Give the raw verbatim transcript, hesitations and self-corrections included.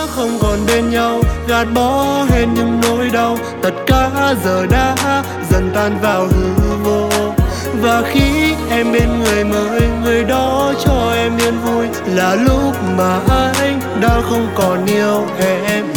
không còn bên nhau, gạt bỏ hết những nỗi đau. Tất cả giờ đã dần tan vào hư vô. Và khi em bên người mới, người đó cho em yên vui, là lúc mà anh đã không còn yêu em